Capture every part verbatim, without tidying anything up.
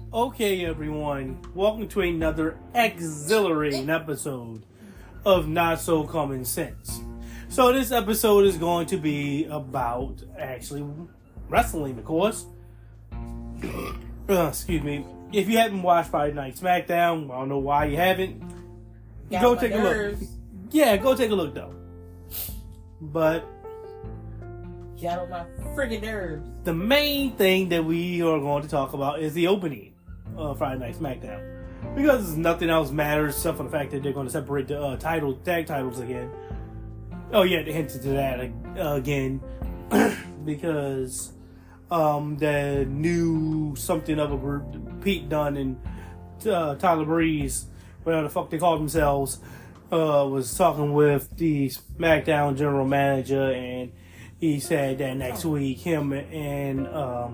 Okay, everyone, welcome to another exhilarating episode of Not So Common Sense. So this episode is going to be about, actually, wrestling, of course. Uh, excuse me. If you haven't watched Friday Night SmackDown, I don't know why you haven't. Got go my take nerves. a look. Yeah, go take a look, though. But Got on my friggin' nerves. the main thing that we are going to talk about is the opening of Friday Night SmackDown. Because nothing else matters except for the fact that they're going to separate the uh, title, tag titles again. Oh yeah, they hinted to that uh, again. Because um, the new something of a group, Pete Dunne and uh, Tyler Breeze, whatever the fuck they call themselves, uh, was talking with the SmackDown general manager, and he said that next week him and um,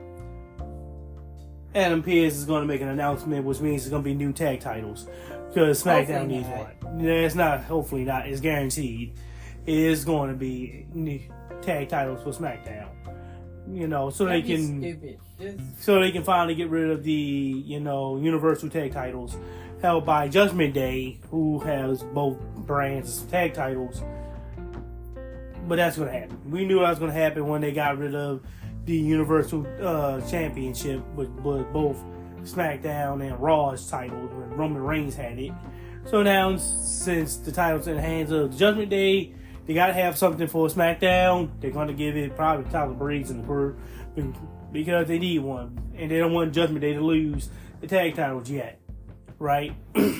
Adam Pearce is going to make an announcement, which means it's going to be new tag titles. Because SmackDown Hopefully needs not. one. Yeah, it's not, hopefully not, it's guaranteed. It is going to be new tag titles for SmackDown. You know, so they That'd be can stupid. Just, so they can finally get rid of the, you know, Universal Tag titles held by Judgment Day, who has both brands as tag titles. But that's going to happen. We knew that was going to happen when they got rid of the Universal uh, Championship with, with both SmackDown and Raw's titles when Roman Reigns had it. So now, since the title's in the hands of Judgment Day, they got to have something for SmackDown. They're going to give it probably Tyler Breeze and the crew because they need one. And they don't want Judgment Day to lose the tag titles yet. Right?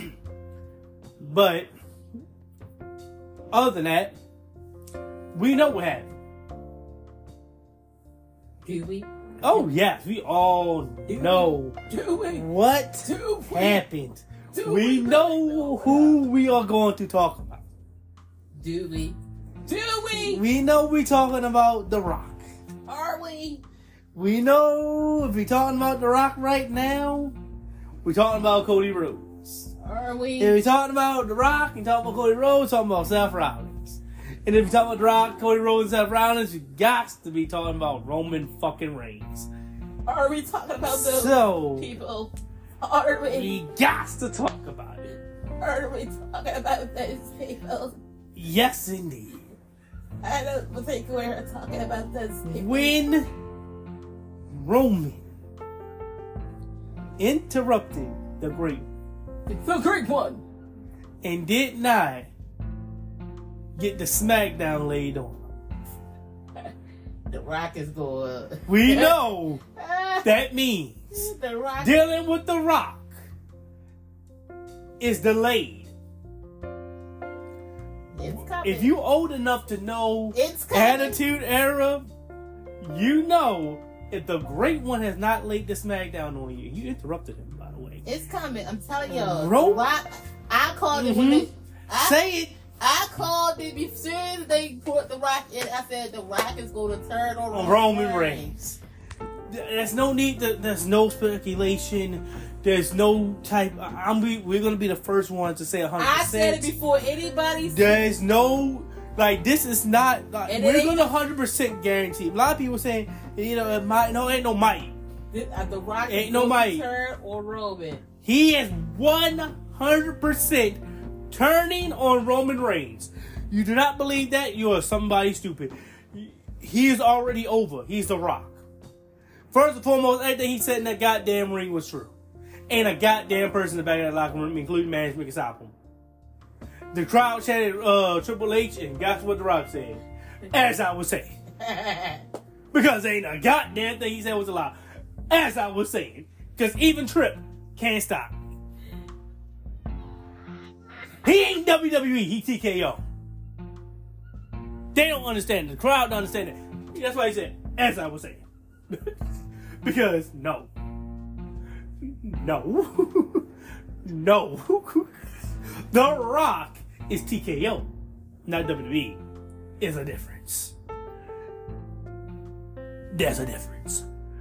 But, other than that, we know what happened. do we? Oh, yes. We all Do know we? Do we? what Do we? happened. Do We we know who we are going to talk about. Do we? Do we? We know we're talking about The Rock. Are we? We know if we're talking about The Rock right now, we're talking about Cody Rhodes. Are we? If we're talking about The Rock and talking about Cody Rhodes, talking about Seth Rollins. And if you're talking about The Rock, Cody Rhodes, and Seth Rollins, you got to be talking about Roman fucking Reigns. Are we talking about those So, people? Are we? we got to talk about it. Are we talking about those people? Yes, indeed. I don't think we're talking about those people. When Roman interrupted the great It's the great one. and did not get the smackdown laid on him, The Rock is going. we know that means The Rock. dealing with The Rock is delayed. It's coming. If you old enough to know It's coming. Attitude Era, you know if the great one has not laid the smackdown on you. You interrupted him, by the way. It's coming. I'm telling y'all. Ro- The Rock. I called it when Mhm. they. I, Say it. I called it as soon as they put The Rock in. I said The Rock is going to turn on On Roman Reigns. There's no need to, there's no speculation. There's no type. I'm be, we're gonna be the first ones to say one hundred I percent. said it before anybody said There's no like this is not. Like, And it we're ain't- gonna one hundred percent guarantee. A lot of people saying you know it might no ain't no might. it. Uh, The Rock Ain't is no going might. to turn on Roman. He is one hundred percent turning on Roman Reigns. You do not believe that? You are somebody stupid. He is already over. He's The Rock. First and foremost, everything he said in that goddamn ring was true. Ain't a goddamn person in the back of that locker room, including management, can stop him. The crowd chanted uh, Triple H, and guess what The Rock said? As I was saying. Because ain't a goddamn thing he said was a lie. As I was saying. Because even Trip can't stop. He ain't W W E, he T K O. They don't understand it. The crowd don't understand it. That's why he said, as I was saying. Because, no. No. No. The Rock is T K O, not W W E. Is a difference. There's a difference.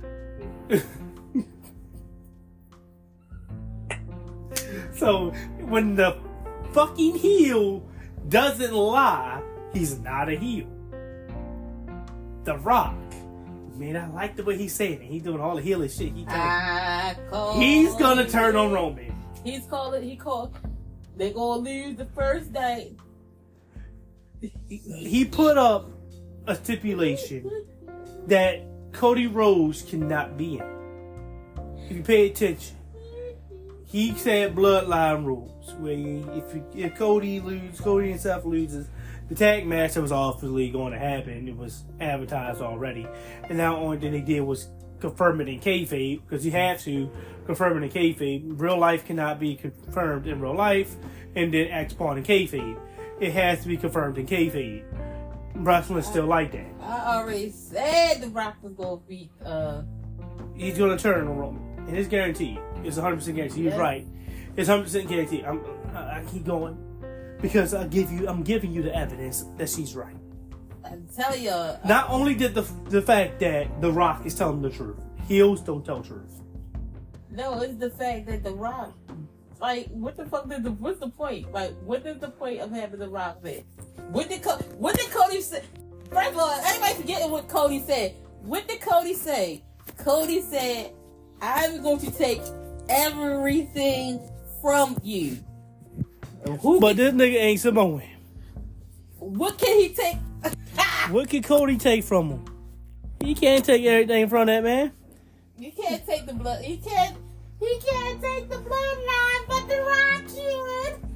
So, when the fucking heel doesn't lie, he's not a heel. The Rock Man, I like the way he's saying it. He's doing all the healing shit. He I call he's gonna turn you. on Roman. He's calling. He called. They gonna lose the first night. He, he put up a stipulation that Cody Rhodes cannot be in. If you pay attention, he said bloodline rules. Where if you, if Cody loses, Cody and Seth loses, the tag match that was obviously going to happen. It was advertised already, and now only thing they did was confirm it in kayfabe because you had to confirm it in kayfabe. Real life cannot be confirmed in real life, and then act upon in kayfabe. It has to be confirmed in kayfabe. Wrestling's still like that. I already said The Rock was gonna beat. Uh, He's gonna turn on Roman, and it's guaranteed. It's one hundred percent guaranteed. He's Yeah. right. It's one hundred percent guaranteed. I'm, I, I keep going because I give you. I'm giving you the evidence that she's right. I tell you. Uh, Not only did the the fact that The Rock is telling the truth. Heels don't tell truth. No, it's the fact that The Rock. Like, what the fuck did the? What's the point? Like, what is the point of having The Rock there? What did Co- What did Cody say? First of all, everybody forgetting what Cody said. What did Cody say? Cody said, "I'm going to take everything from you." Who But can, this nigga ain't Samoan. what can he take? What can Cody take from him? He can't take everything from that man. You can't take the blood. He can't. He can't take the bloodline, but The Rock can.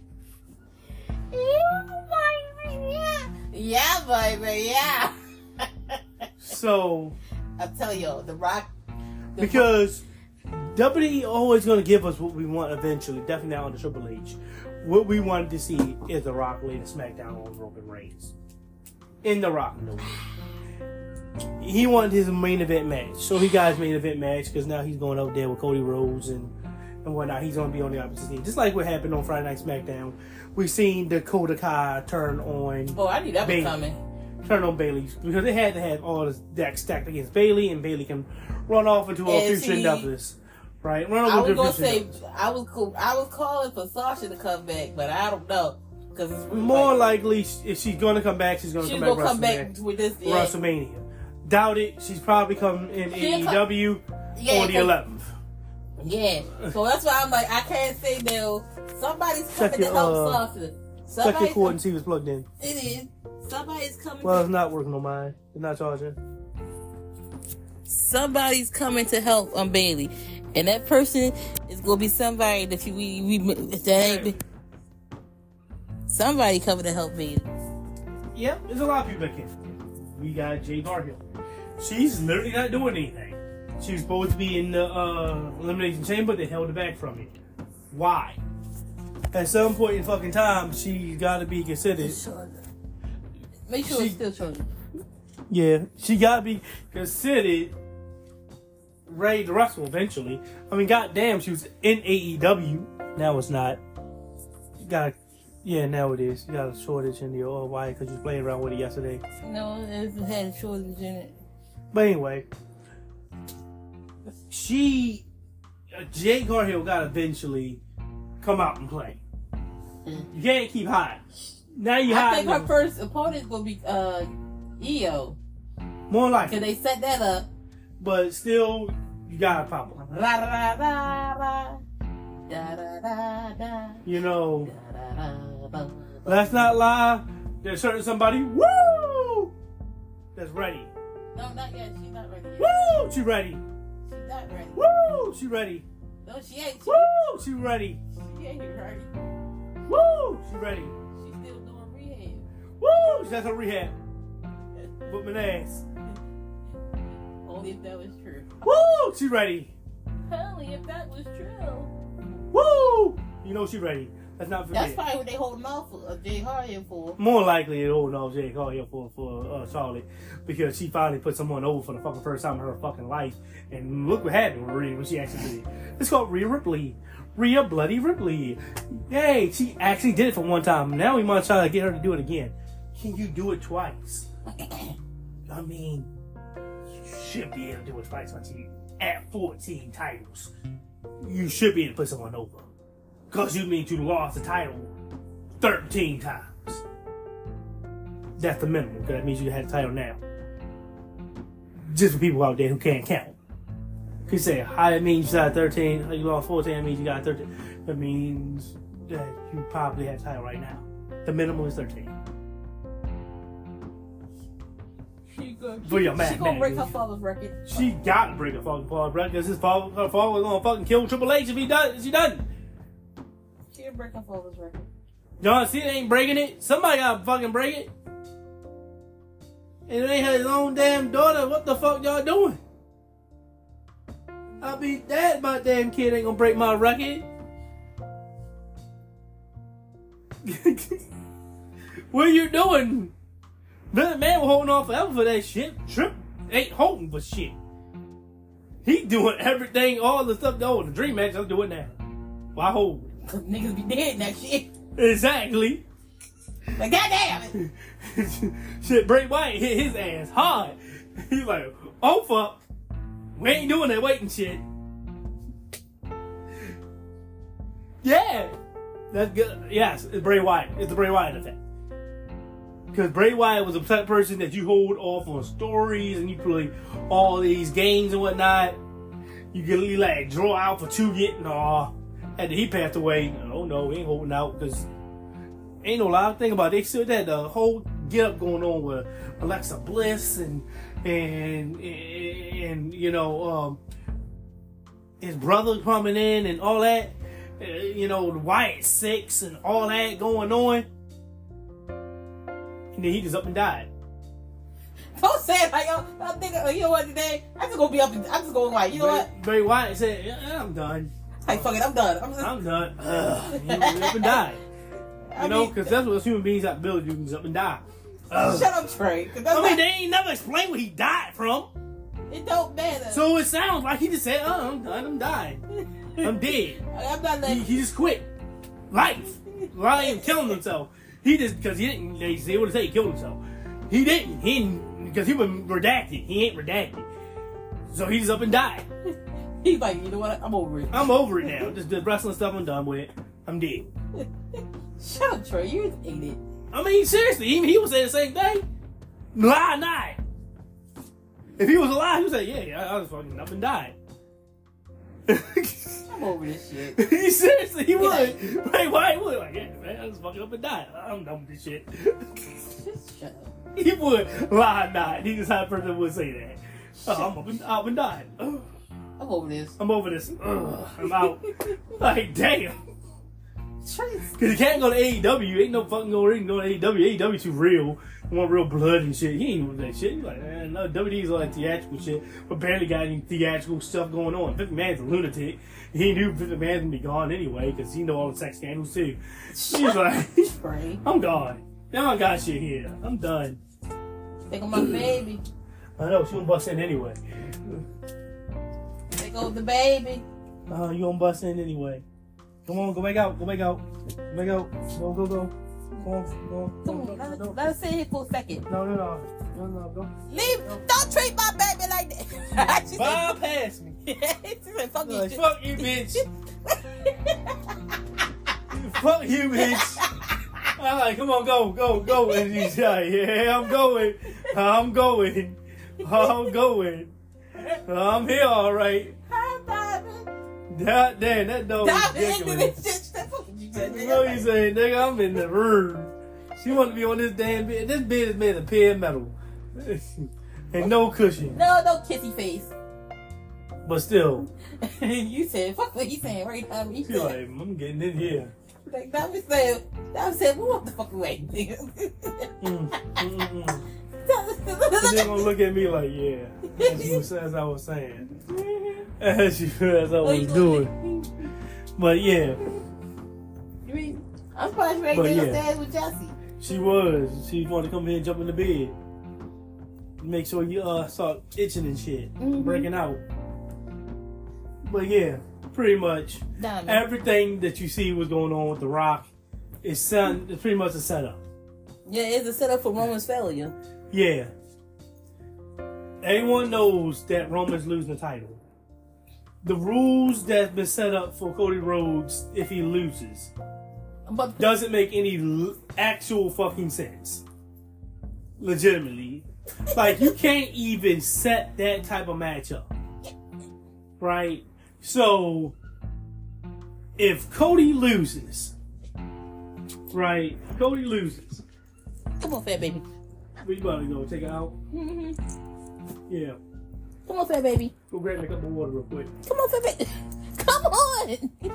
Yeah, baby, yeah. Yeah, baby, yeah. So, I'm telling you, The Rock. The because W W E always going to give us what we want eventually, definitely not on the Triple H. What we wanted to see is The Rock lead a SmackDown on Roman Reigns. In The Rock, no. He wanted his main event match. So he got his main event match because now he's going up there with Cody Rhodes and, and whatnot. He's going to be on the opposite team. Just like what happened on Friday Night SmackDown. We've seen Dakota Kai turn on Oh, I knew that was Bayley. coming. Turn on Bayley. Because they had to have all this deck stacked against Bayley, and Bayley can run off into a And future see, endeavors. Right? Run I over was to gonna future say endeavors. I was cool. I was calling for Sasha to come back, but I don't know because it's really More like, likely, if she's going to come back, she's going to she's come back gonna come back WrestleMania. with this. Yeah, WrestleMania. Doubt it. She's probably coming in She'll A E W Yeah, on the 'cause- eleventh. yeah. So that's why I'm like, I can't say no. Somebody's coming Check to your, help uh, Sasha. Check Somebody's your cord and see what's plugged in. It is. Somebody's coming. Well, to, it's not working on mine. It's not charging. somebody's coming to help on Bailey, and that person is gonna be somebody that you, we we that ain't. Somebody coming to help Bailey. Yep, there's a lot of people that can. We got Jay Garhill. She's literally not doing anything. She was supposed to be in the uh, Elimination Chamber. They held her back from it. Why? At some point in fucking time, she got to be considered. Make sure She- it's still showing. Yeah, she got to be considered ready to wrestle eventually. I mean, goddamn, she was in A E W. Now it's not. You got, yeah, now it is. You got a shortage in the oh, why? Because you played around with it yesterday. No, it had a shortage in it. But anyway, she, uh, Jade Garhill got to eventually come out and play. You can't keep hiding. Now you I think hiding. her first opponent will be uh, E O. More Cause likely. they set that up. But still, you got a problem. La da da da da da da da You know, da da da. let's not lie. There's certain somebody, woo, that's ready. No, not yet. She's not ready yet. Woo, she ready. She's not ready. Woo, she ready. No, she ain't. She, Woo, she ready. she ain't ready. Woo, she ready. She's still doing rehab. Woo, that's her rehab. Put my ass. Only if that was true. Woo, she ready. Only if that was true. Woo, you know she ready. Let's not forget. That's probably what they hold him out for. Uh, Jay Hardy for. More likely it hold off Jay Garhill for for uh, Charlotte because she finally put someone over for the fucking first time in her fucking life. And look what happened with Rhea when she actually did it. It's called Rhea Ripley. Rhea Bloody Ripley. Yay, she actually did it for one time. Now we might try to get her to do it again. Can you do it twice? I mean, you should be able to do it twice once you at fourteen titles. You should be able to put someone over. Because you mean you lost the title thirteen times. That's the minimum, because that means you had the title now. just for people out there who can't count. He said, "How it means you got thirteen? You lost fourteen. That means you got thirteen. That means that you probably have title right now. The minimum is thirteen." She go, For your she, math, she gonna man. break her father's record. She got to break her fucking father's record because his father, her father was gonna fucking kill Triple H if he does. If she doesn't. She'll break her father's record. John Cena ain't breaking it. Somebody gotta fucking break it. And it ain't his own damn daughter. What the fuck y'all doing? I'll be dead. My damn kid ain't gonna break my record. What are you doing? That man was holding on forever for that shit. Trip ain't holding for shit. He doing everything, all the stuff. Oh, the dream match, I'm doing now. Why hold? Cause niggas be dead in that shit. Exactly. Like, goddamn it. Shit, Bray Wyatt hit his ass hard. He's like, oh fuck. We ain't doing that waiting shit. Yeah. That's good. Yes, it's Bray Wyatt. It's the Bray Wyatt effect. Because Bray Wyatt was a type of person that you hold off on stories and you play all these games and whatnot. You get you like draw out for two getting all. After he passed away, oh no, we ain't holding out because ain't no lot of thing about it. They still had the whole get up going on with Alexa Bliss and and and you know um, his brother coming in and all that. Uh, you know the Wyatt Six and all that going on. And then he just up and died. Don't say it like, yo, I'm thinking, you know what, today, I'm just gonna be up and, I'm just gonna like, you know Bray, what? Bray Wyatt said, yeah, I'm done. Like, fuck it, I'm done. I'm, just, I'm done. Ugh. He up and died. You I know, mean, because that's what human beings have to build. You can just up and die. Ugh. Shut up, Trey. 'Cause that's I mean, not, they ain't never explained what he died from. it don't matter. So it sounds like he just said, oh, I'm done. I'm dying. I'm dead. I'm not He, letting, he just quit. Life. Lying, killing himself. He just, because he didn't, they, they would say he killed himself. He didn't. He didn't, because he was redacted. He ain't redacted. So he just up and died. he's like, you know what, I'm over it. I'm over it now. Just the wrestling stuff I'm done with. I'm dead. Shut up, Trey, you're an idiot. I mean, seriously, even he would say the same thing. Lie, not. If he was alive, he would say, yeah, yeah I, I was fucking up and died. I'm over this shit. He seriously, he would. Bray Wyatt would. Like, yeah, man, I just fucking up and died. I'm done with this shit. Just shut up. He would lie, not. He just had a person that would say that. Oh, I'm up and, up and died. Ugh. I'm over this. I'm over this. Ugh, I'm out. Like, damn. Trey, Because he can't go to A E W. Ain't no fucking going to A E W. A E W too real. Want real blood and shit. He ain't with that shit. He's like, man, no, W W E's all that theatrical shit, but barely got any theatrical stuff going on. Vince McMahon's a lunatic. He knew Vince McMahon's gonna be gone anyway, because he know all the sex scandals too. He's like, Trey. I'm gone. Now I got shit here. I'm done. Take on my baby. I know, she gonna bust in anyway. Take on the baby. Uh, you gonna bust in anyway. Come on, go back out. Go back out. Go back out. Go, go, go. Go on, go on. Come on, let us, let us sit here for a second. No, no, no. No, no, go. Leave. Don't treat my baby like that. She said- Bypass me. she said, fuck you. Like, fuck you, bitch. Fuck you, bitch. I'm like, come on, go, go, go. And she's like, yeah, I'm going. I'm going. I'm going. I'm here, all right. Hi, Bobby. God damn, that dog is Dive into ridiculous. this shit. Fuck what you said, You know what nigga. you saying, nigga? I'm in the room. She want to be on this damn bed. This bed is made of pure metal. And no cushion. No, no kissy face. But still, You said, fuck what you saying right now. You she's like, said, I'm getting in here. like, that was said, that was said, move the fuck away, nigga. Mm, mm, mm, mm. And they gonna look at me like, yeah, as, you, as I was saying, as, you, as I was doing. But yeah, You mean, I'm surprised you ain't But been yeah. upstairs with Jesse. she was. She wanted to come here and jump in the bed, make sure you uh start itching and shit, Mhm. breaking out. But yeah, pretty much Diamond. everything that you see was going on with The Rock is set, it's pretty much a setup. Yeah, it's a setup for Roman's failure. Yeah. Everyone knows that Roman's losing the title. The rules that's been set up for Cody Rhodes if he loses But doesn't make any l- actual fucking sense. Legitimately. Like, you can't even set that type of matchup. Right? So, if Cody loses, right? Cody loses. Come on, fat baby. We about to go take it out? Mm-hmm. Yeah. Come on, fat baby. Go grab me a cup of water real quick. Come on, fat baby. Come on.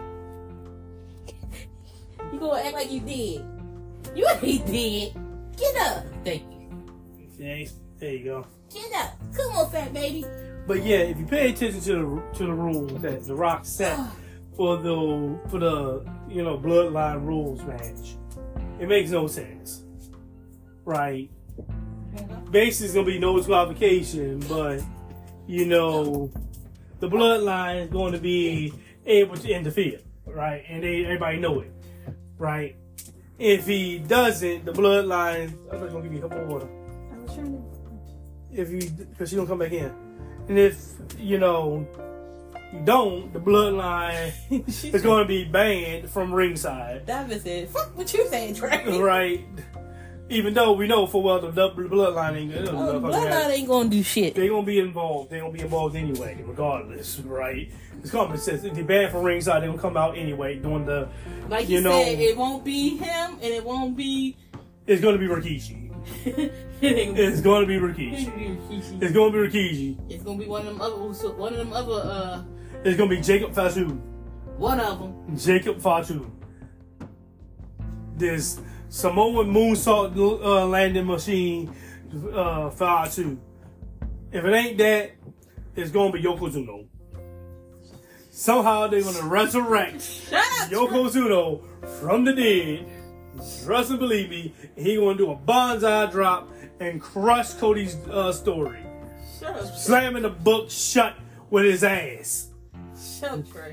You gonna act like you did. You ain't did. Get up. Thank you. Okay, there you go. Get up. Come on, fat baby. But yeah, if you pay attention to the to the rules that The Rock set for the for the you know Bloodline rules match, it makes no sense, right? Basically, it's gonna be no disqualification, but you know the Bloodline is going to be able to interfere, right? And they, everybody know it, right? If he doesn't, the Bloodline. I'm not gonna give you a cup of water. I was trying to. If you, because she don't come back in. And if, you know, you don't, the Bloodline is going to be banned from ringside. David said, fuck what you saying, Trey. Right. Even though we know for well the, the Bloodline ain't going to oh, Bloodline ain't going to do shit. They're going to be involved. They're going to be involved anyway, regardless, right? It's common sense. If they're banned from ringside, they're going to come out anyway doing the, like you, you know. said, it won't be him and it won't be... It's going to be Rikishi. It's going to be Rikishi. It's going to be Rikishi. It's going to be one of them other, one of them other, uh... It's going to be Jacob Fatu. One of them. Jacob Fatu. There's Samoan moonsault uh, landing machine uh, Fatu. If it ain't that, it's going to be Yokozuna. Somehow they're going to resurrect Shut up, Yokozuna from the dead. Trust and believe me, he gonna do a bonsai drop and crush Cody's uh, story. Shut up, Slamming the book shut with his ass. Shut up, Trey.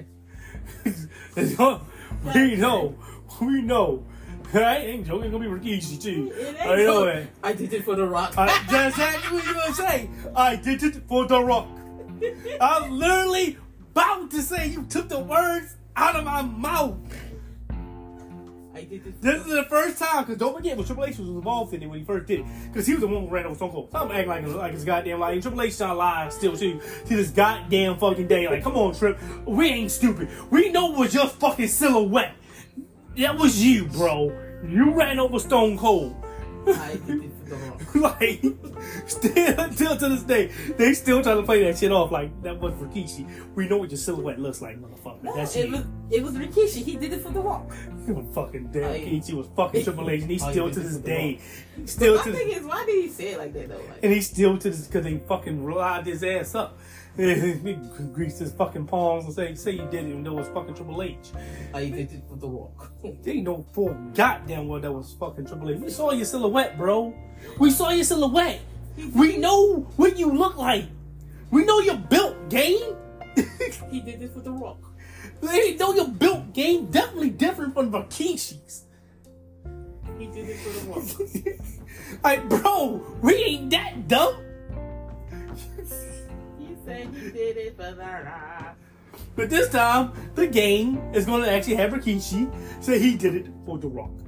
We know, we know. I ain't joking. It's gonna be Rikishi too. It ain't I know so, that. I did it for The Rock. I, that's exactly what you gonna say. I did it for The Rock. I was literally about to say you took the words out of my mouth. I did this. This is the first time, because don't forget, when Triple H was involved in it when he first did it, because he was the one who ran over Stone Cold. Stop acting like it's, like it's goddamn like Triple H not alive still too to this goddamn fucking day. Like, come on, Trip, we ain't stupid. We know it was your fucking silhouette. That was you, bro. You ran over Stone Cold. I did it for The Rock. Like, still until to this day, they still trying to play that shit off like that was Rikishi. We know what your silhouette looks like, motherfucker. No, That's it you. was it was Rikishi. He did it for The Rock. He was fucking damn. I- Rikishi was fucking Triple H, and he I still did to it this for The day, Rock. still My to thing this, is, why did he say it like that though? Like, and he still to this because they fucking relied his ass up. He greased his fucking palms and say, say you did it, even though it was fucking Triple H. I did it for The Rock. They ain't no full goddamn well that was fucking Triple H. We saw your silhouette, bro. We saw your silhouette. We know what you look like. We know you're built, game. He did this for The Rock. They know you're built, game. Definitely different from Rikishi's. He did it for The Rock. Like, bro, we ain't that dumb. He said he did it for The Rock. But this time, the game is going to actually have Rikishi say he did it for The Rock.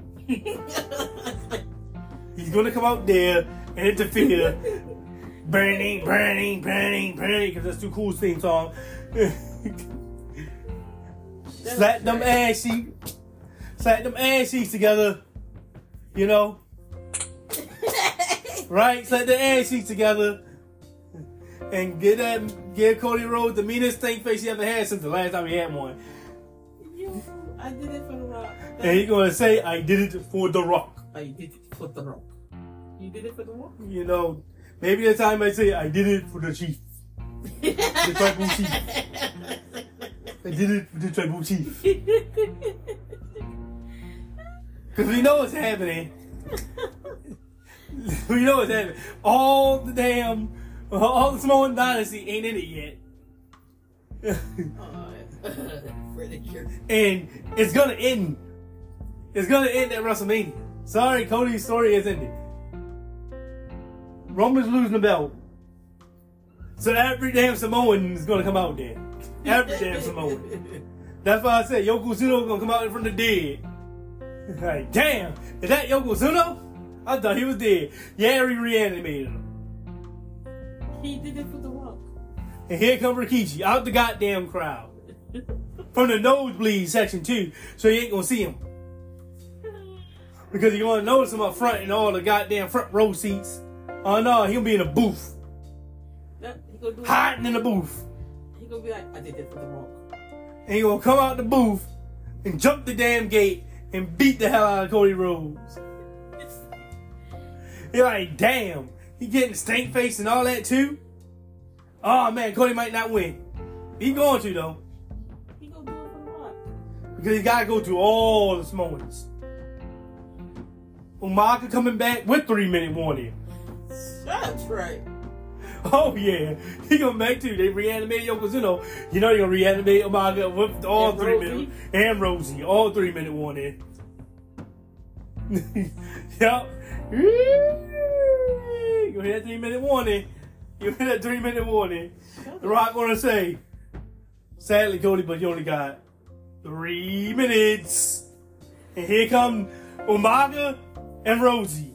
He's going to come out there and interfere. Burning, burning, burning, burning, because that's too cool theme song. Slap them ass cheeks. Slap them ass cheeks together. You know? Right? Slap the ass cheeks together. And get that, give Cody Rhodes the meanest stink face he ever had since the last time he had one. Yo, I did it for The Rock. And he's gonna say, I did it for The Rock. I did it for The Rock. You did it for The Rock? You know, maybe the time I say, I did it for the chief. The tribal chief. I did it for the tribal chief. Because we know what's happening. We know what's happening. All the damn, all the Samoan dynasty ain't in it yet. And it's gonna end. It's gonna end at WrestleMania. Sorry, Cody's story is ended. Roman's losing the belt. So every damn Samoan is gonna come out there. Every damn Samoan. That's why I said Yokozuna gonna come out from the dead. Like, damn, is that Yokozuna? I thought he was dead. Yeah, he reanimated him. He did it for The Rock. And here comes Rikishi out the goddamn crowd. From the nosebleed section too. So you ain't gonna see him. Because you're gonna notice him up front in all the goddamn front row seats. Oh no, he gonna be in a booth. Yeah, he gonna do Hiding in the booth. He gonna be like, I did it for The Rock. And he gonna come out the booth and jump the damn gate and beat the hell out of Cody Rhodes. You're like, damn, he getting stank face and all that too? Oh man, Cody might not win. He going to though. He gonna do it for The Rock. Because he gotta go through all the Samoans. Umaga coming back with three minute warning. That's right. Oh yeah, he coming back too. They reanimated Yokozuna. You know they're gonna reanimate Umaga with all And three Rosie. minute and Rosie, all three minute warning. Yup. You hear that three minute warning? You hear that three minute warning? The Rock gonna say, sadly, Cody, but you only got three minutes. And here come Umaga and Rosie.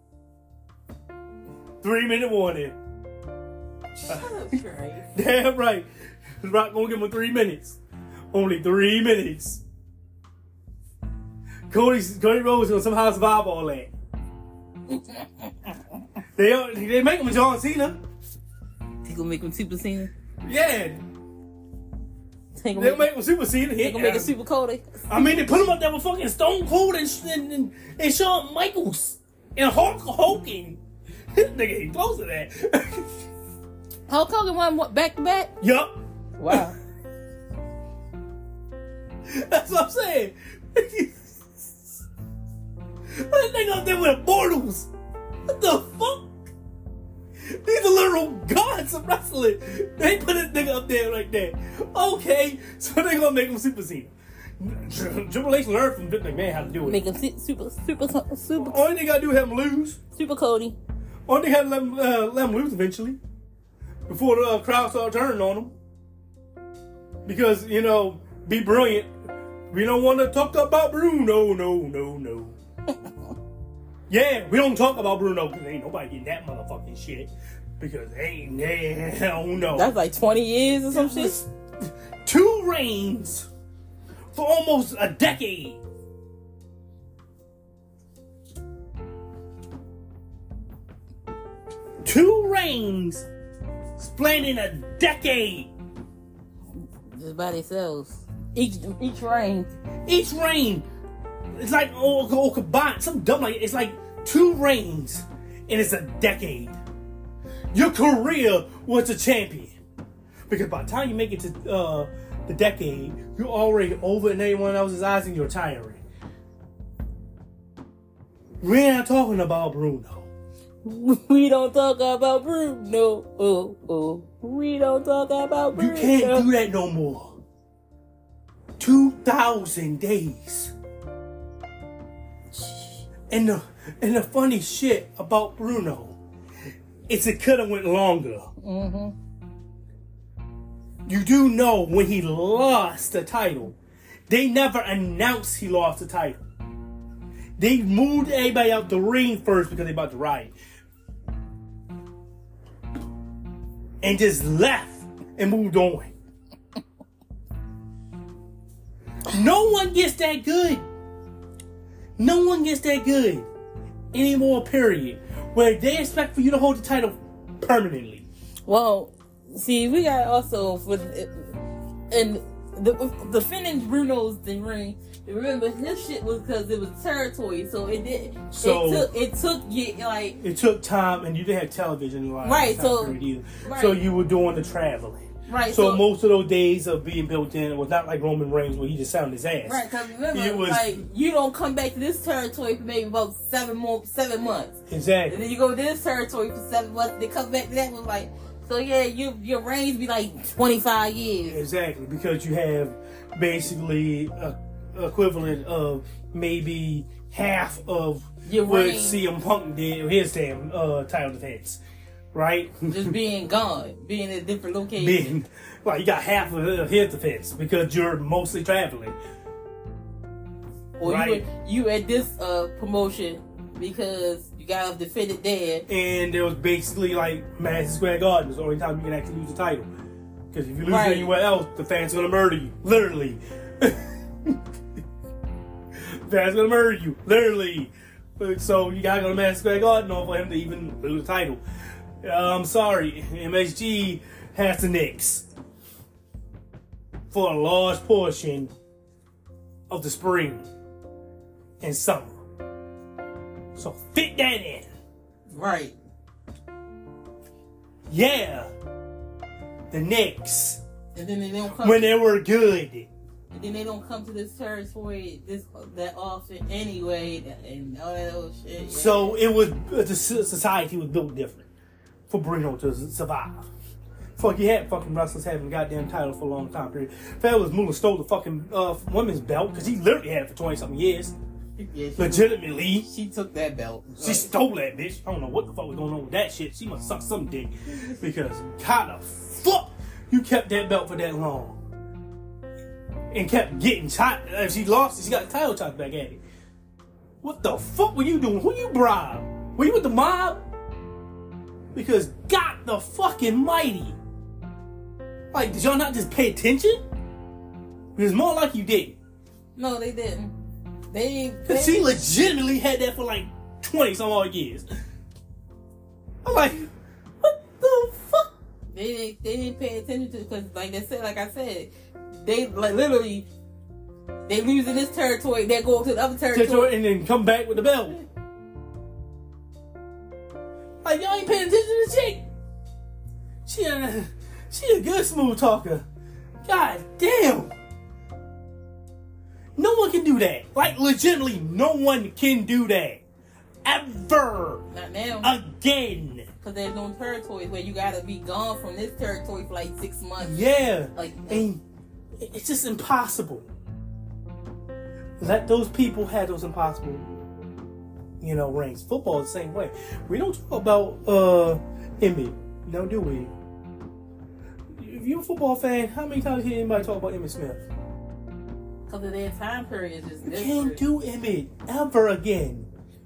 Three minute warning. That's right. Damn right. The Rock gonna give him three minutes. Only three minutes. Cody's, Cody Rhodes gonna somehow survive all that. they they make him John Cena. He gonna make him Super Cena. Yeah. They gonna They'll make, make him Super Cena. they gonna make a Super Cody. I mean, they put him up there with fucking Stone Cold and, and, and, and Shawn Michaels and Hulk Hogan. This nigga ain't close to that. Hulk Hogan won what, back to back? Yup. Wow. That's what I'm saying. That nigga up there with immortals. What the fuck? These are literal gods of wrestling. They put this nigga up there like that. Okay, so they gonna make him Super Cena. Triple H learned from Vince McMahon how to do it. Make him si- super, super, super, Only thing gotta do is have him lose. super Cody. Only thing had to let him, uh, let him lose eventually. Before the uh, crowd started turning on him. Because, you know, be brilliant. We don't want to talk about Bruno. No, no, no. Yeah, we don't talk about Bruno because ain't nobody getting that motherfucking shit. Because ain't, hell no. That's like twenty years or some shit. Two reigns for almost a decade. Two reigns spanning a decade. Just by themselves. Each each reign. Each reign, it's like oh, oh combined, some dumb like it's like two reigns, and it's a decade. Your career was a champion, because by the time you make it to uh, the decade, you're already over in everyone else's eyes, and you're tiring. We're not talking about Bruno. We don't talk about Bruno. Oh, oh. We don't talk about Bruno. You can't do that no more. Two thousand days. And the and the funny shit about Bruno is it could have went longer. Mm-hmm. You do know when he lost the title, they never announced he lost the title. They moved everybody out the ring first because they about to riot. And just left and moved on. No one gets that good. No one gets that good anymore, period. Where they expect for you to hold the title permanently. Well, see, we got also for and the the finish Bruno's the ring. Remember, his shit was because it was territory, so it did. So it took it took you like it took time, and you didn't have television like right. that So period either. right. So you were doing the traveling. Right. So, So, most of those days of being built in, it was not like Roman Reigns where he just sat on his ass. right, because remember, It was- like you don't come back to this territory for maybe about seven more seven months, and Exactly. then you go to this territory for seven months. They come back to that one like so. Yeah, you your reigns be like twenty five years. Exactly, because you have basically a equivalent of maybe half of Your what reign. C M Punk did with his damn uh, title defense, right? Just being gone, being in a different location. Being like you got half of his defense because you're mostly traveling. Or Right. you you at this uh, promotion because you gotta defend it there. And there was basically like Madison Square Garden was the only time you can actually lose the title. Because if you lose Right. it anywhere else, the fans are gonna murder you. Literally. Fans gonna murder you. Literally. So you gotta go to Madison Square Garden for him to even lose the title. Uh, I'm sorry. M S G has the Knicks for a large portion of the spring and summer. So fit that in. Right. Yeah. The Knicks. And then they don't come. When they were good. And then they don't come to this territory this that often anyway, and all that old shit. Yeah. So it was, the society was built different for Bruno to survive. Fuck, you had fucking wrestlers having a goddamn title for a long time period. Fellas Moolah stole the fucking uh, women's belt because he literally had it for twenty something years. Yeah, she Legitimately. Took, she took that belt. She stole that bitch. I don't know what the fuck was going on with that shit. She must suck some dick. Because how the fuck you kept that belt for that long? And kept getting shot. If she lost it, she got the title shot back at it. What the fuck were you doing? Who you bribed? Were you with the mob? Because God the fucking mighty. Like, did y'all not just pay attention? Because more like you didn't. No, they didn't. They, Because they she legitimately had that for like twenty some odd years. I'm like, what the fuck? They didn't, they didn't pay attention to because, like I said, like I said, they like literally they losing this territory, they go to the other territory, And then come back with the belt. Like, y'all ain't paying attention to the chick. She a, she a good smooth talker. God damn. No one can do that. Like, legitimately, no one can do that. Ever. not now, Again. because there's no territories where you gotta be gone from this territory for like six months. Yeah. Like, And it's just impossible. Let those people have those impossible, you know, reigns. Football is the same way. We don't talk about uh Emmitt. No, do we? If you're a football fan, how many times you hear anybody talk about Emmitt Smith? because of their time period is You different. can't do Emmitt ever again.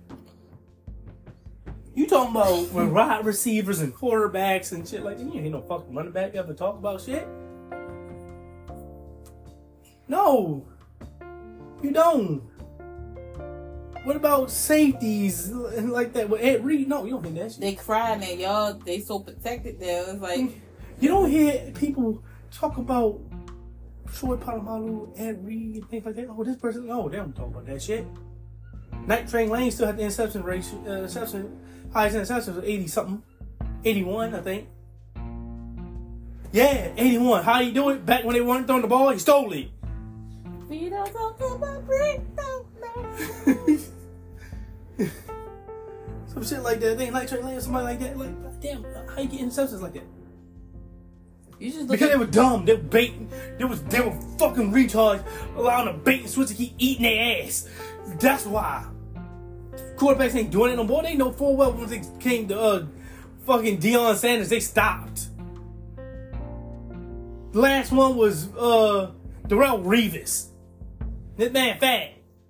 You talking about when wide receivers and quarterbacks and shit like that? You ain't hear no fucking running back ever talk about shit. No, you don't. What about safeties and like that with Ed Reed? No, you don't hear that shit. They cry man, y'all. They so protected there. It's like You don't hear people talk about Troy Polamalu, Ed Reed, and things like that. Oh, this person. No, they don't talk about that shit. Night Train Lane still had the interception rate. Uh, interception, highest interception was eighty something, eighty-one, I think. Yeah, eighty-one. How you do it? Back when they weren't throwing the ball, he stole it. we don't talk about break, no, no. Some shit like that. I think Night Train Lane or somebody like that. Like, damn, how you get interceptions like that? You just look Because they at, were dumb. They were baiting. They was they were fucking retards, allowing the bait and switch to keep eating their ass. That's why quarterbacks ain't doing it no more. They know full well when they came to uh fucking Deion Sanders, they stopped. The last one was uh Darrell Revis. This man fat.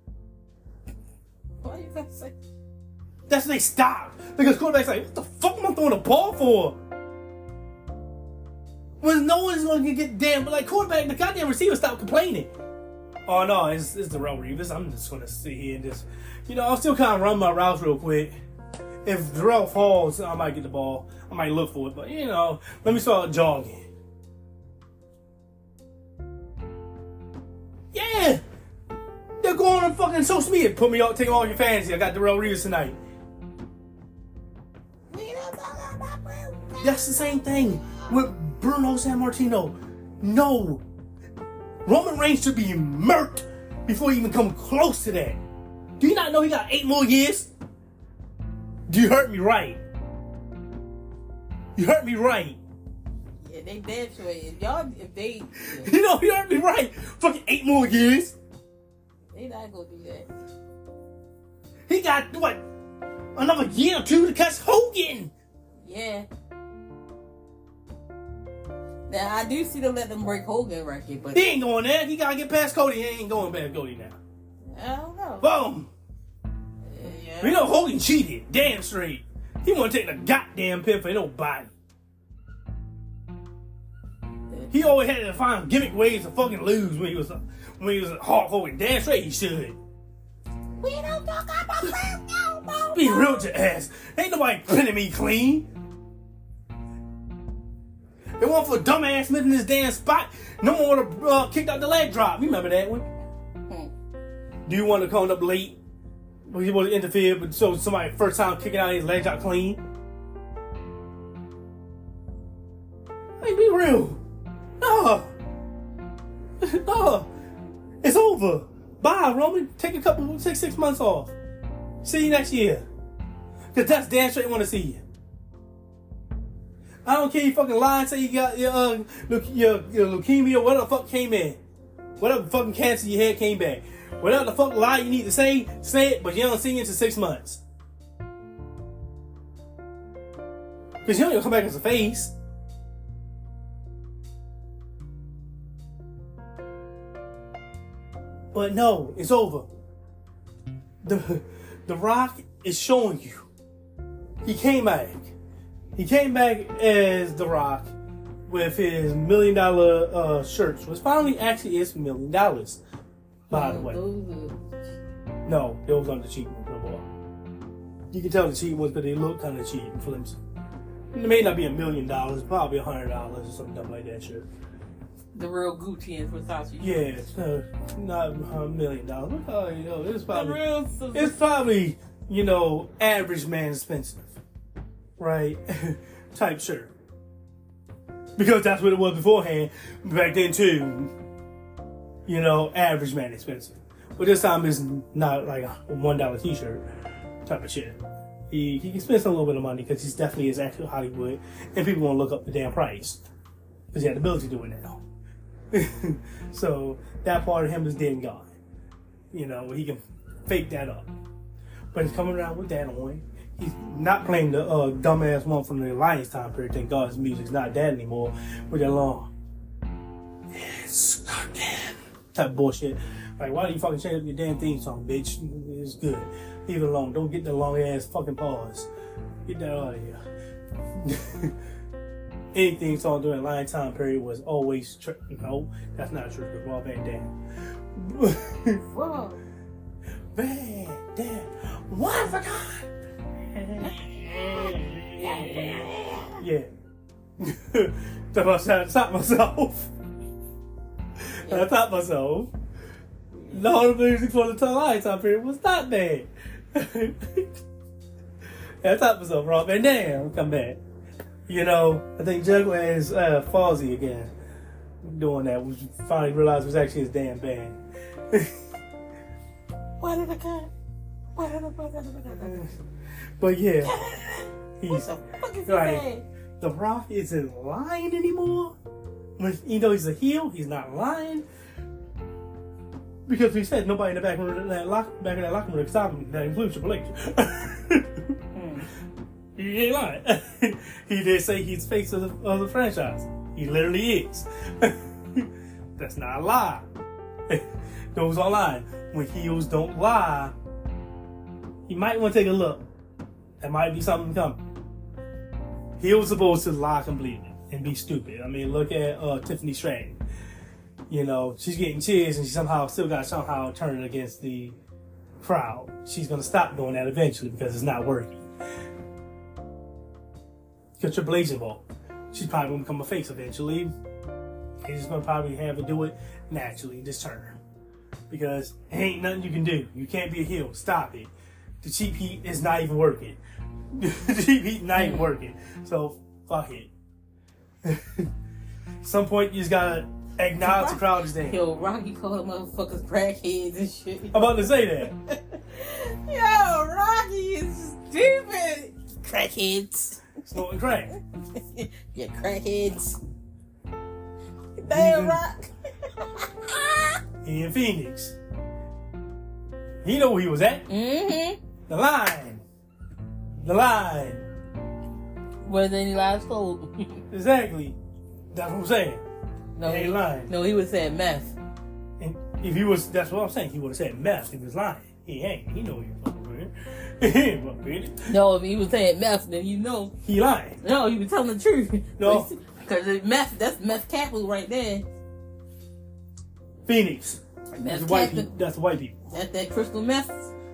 what you gotta say? That's when they stopped because quarterbacks like, what the fuck am I throwing the ball for? When no one's gonna get damn, but like quarterback, the goddamn receiver stopped complaining. Oh no, it's it's Darrell Revis. I'm just gonna sit here and just, you know, I'll still kind of run my routes real quick. If Darrell falls, I might get the ball. I might look for it, but you know, let me start jogging. Yeah, they're going on fucking social media. Put me out, take all your fans here. I got Darrell Revis tonight. We don't talk about break. That's the same thing with Bruno Sammartino. No. Roman Reigns should be murked before he even come close to that. Do you not know he got eight more years? Do you heard me right? You heard me right. Yeah, they dead sure. If y'all, if they, yeah, You know, you heard me right. Fucking eight more years. they not gonna do that. He got, what, another year or two to catch Hogan. Yeah. Now I do see them let them break Hogan record, but He ain't going there. He gotta get past Cody. He ain't going past Cody now. I don't know. Boom. Yeah, We know Hogan cheated, damn straight. He wasn't taking a goddamn pin for nobody. He always had to find gimmick ways to fucking lose when he was when he was Hulk Hogan. Damn straight he should. We don't talk about that. Be real to ass. Ain't nobody pinning me clean. It wasn't for dumbass living in this damn spot. No one would have uh, kicked out the leg drop. You remember that one? Hmm. Do you want to come up late? Well, he want to interfere, but so somebody first time kicking out his leg drop clean. Hey, be real. No. No. It's over. Bye, Roman. Take a couple, take six months off. See you next year. Cause that's damn straight want to see you. I don't care you fucking lie and say you got your, uh, your, your leukemia or whatever the fuck came in. Whatever fucking cancer you had came back. Whatever the fuck lie you need to say, say it, but you don't see you until six months. Cause you don't even come back as a face. But no, it's over. The, the Rock is showing you. He came back. He came back as The Rock with his million dollar uh, shirts, which finally actually is a million dollars, by the way. No, it was on the cheap one, no more. You can tell the cheap ones because they look kind of cheap and flimsy. It may not be a million dollars, probably a hundred dollars or something dumb like that shit. The real Gucci and Versace. Yeah, uh, not a million dollars. Oh, you know, it's probably, the real it's probably, you know, average man expensive. Right? Type shirt. Because that's what it was beforehand. Back then too. You know, average man expensive. But this time it's not like a one dollar t-shirt type of shit. He, he can spend some little bit of money because he's definitely is actually Hollywood. And people won't look up the damn price. Because he had the ability to do it now. So that part of him is dead and gone. You know, he can fake that up. But he's coming around with that on. He's not playing the uh, dumbass one from the Alliance time period. Thank God his music's not that anymore. With that long, it's again type of bullshit. Like, why do you fucking change up your damn theme song, bitch? It's good. Leave it alone. Don't get the long ass fucking pause. Get that out of here. Any theme song during the Alliance time period was always tr- no. That's not true. Because Rob Van Dam. Whoa. Van Dam. One for God. Yeah. So I tried to stop myself. I stopped myself. All the music for the Alliance time period was not bad. I stopped myself, Rob Van Dam. Come back. You know, I think Juggler is uh, Fozzy again doing that. We finally realized it was actually his damn band. Why did I cut? Why did I cut? But yeah, he's what the fuck is like, he The Rock isn't lying anymore. When, even though he's a heel, he's not lying. Because we said nobody in the back of that lock, back of that locker room could stop him. That includes Triple H. mm. He ain't lying. He did say he's face of the, of the franchise. He literally is. That's not a lie. Those are lying. When heels don't lie, you might want to take a look. There might be something coming. He was supposed to lie completely and be stupid. I mean, look at uh, Tiffany Stratton. You know, she's getting cheers and she somehow still got somehow turning against the crowd. She's going to stop doing that eventually because it's not working. Because Triple H involved. She's probably going to become a face eventually. He's just going to probably have her do it naturally, this turn. Because ain't nothing you can do. You can't be a heel. Stop it. The cheap heat is not even working. The cheap heat not even working. So, fuck it. At some point, you just gotta acknowledge the crowd is there. Yo, Rocky called motherfuckers crackheads and shit. I'm about to say that. Yo, Rocky is stupid. Crackheads. Smoking crack. Yeah, crackheads. Damn, Rock. He in Phoenix. He know where he was at. Mm-hmm. The line. The line. Was any lies told? Exactly. That's what I'm saying. No, he ain't lying. No, he was saying meth. And if he was, that's what I'm saying. He would have said meth if he was lying. He ain't. He know he was fucking with Well, Phoenix. No, if he was saying meth, then you know. He lying. No, he was telling the truth. No. Because meth, that's meth capital right there. Phoenix. Meth That's white capital. people. That's white people. That's that crystal meth.